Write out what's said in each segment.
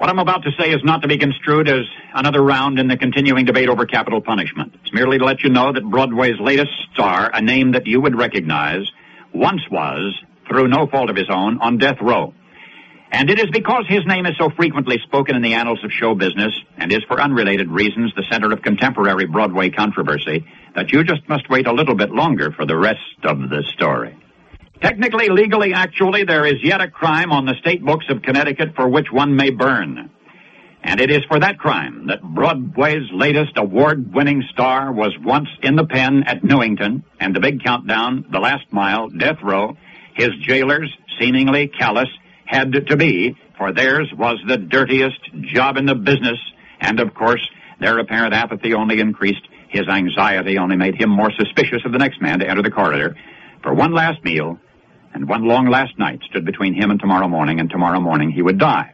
What I'm about to say is not to be construed as another round in the continuing debate over capital punishment. It's merely to let you know that Broadway's latest star, a name that you would recognize, once was, through no fault of his own, on death row. And it is because his name is so frequently spoken in the annals of show business, and is for unrelated reasons the center of contemporary Broadway controversy, that you just must wait a little bit longer for the rest of the story. Technically, legally, actually, there is yet a crime on the state books of Connecticut for which one may burn. And it is for that crime that Broadway's latest award-winning star was once in the pen at Newington, and the big countdown, the last mile, death row, his jailers, seemingly callous, had to be, for theirs was the dirtiest job in the business, and of course, their apparent apathy only increased. His anxiety only made him more suspicious of the next man to enter the corridor. For one last meal, and one long last night stood between him and tomorrow morning he would die.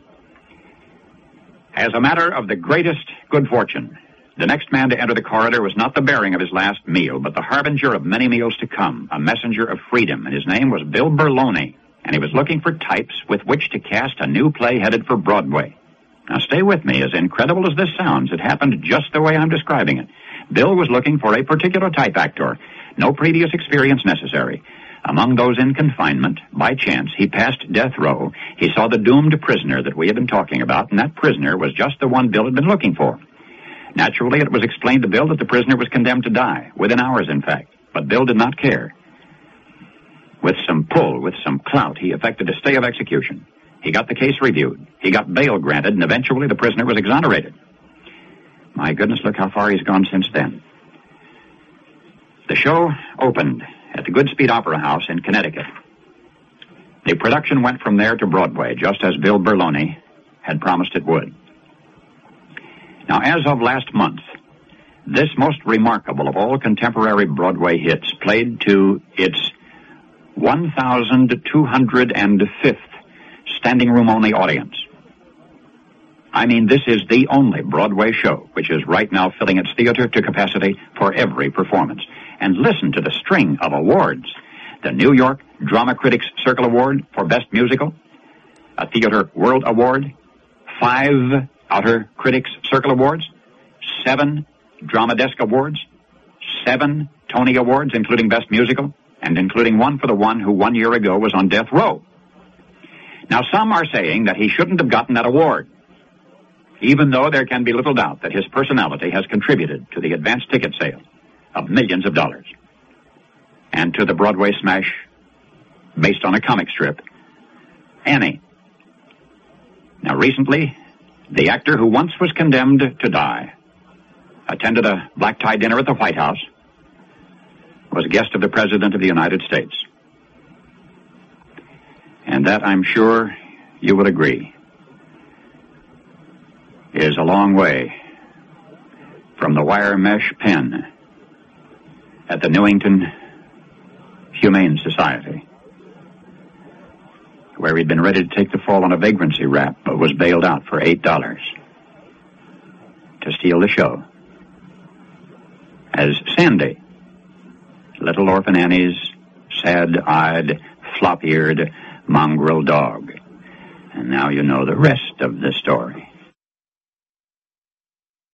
As a matter of the greatest good fortune, the next man to enter the corridor was not the bearing of his last meal, but the harbinger of many meals to come, a messenger of freedom, and his name was Bill Berloni, and he was looking for types with which to cast a new play headed for Broadway. Now stay with me. As incredible as this sounds, it happened just the way I'm describing it. Bill was looking for a particular type actor, no previous experience necessary. Among those in confinement, by chance, he passed death row. He saw the doomed prisoner that we had been talking about, and that prisoner was just the one Bill had been looking for. Naturally, it was explained to Bill that the prisoner was condemned to die, within hours, in fact. But Bill did not care. With some pull, with some clout, he effected a stay of execution. He got the case reviewed. He got bail granted, and eventually the prisoner was exonerated. My goodness, look how far he's gone since then. The show opened at the Goodspeed Opera House in Connecticut. The production went from there to Broadway, just as Bill Berloni had promised it would. Now, as of last month, this most remarkable of all contemporary Broadway hits played to its 1,205th standing room only audience. I mean, this is the only Broadway show which is right now filling its theater to capacity for every performance. And listen to the string of awards. The New York Drama Critics Circle Award for Best Musical, a Theater World Award, 5 Outer Critics Circle Awards, 7 Drama Desk Awards, 7 Tony Awards, including Best Musical, and including one for the one who 1 year ago was on death row. Now, some are saying that he shouldn't have gotten that award, even though there can be little doubt that his personality has contributed to the advance ticket sale of millions of dollars, and to the Broadway smash based on a comic strip, Annie. Now, recently, the actor who once was condemned to die attended a black-tie dinner at the White House, was a guest of the President of the United States. And that, I'm sure you would agree, is a long way from the wire mesh pen at the Newington Humane Society, where he'd been ready to take the fall on a vagrancy rap, but was bailed out for $8 to steal the show as Sandy, little orphan Annie's sad-eyed, flop-eared mongrel dog. And now you know the rest of the story.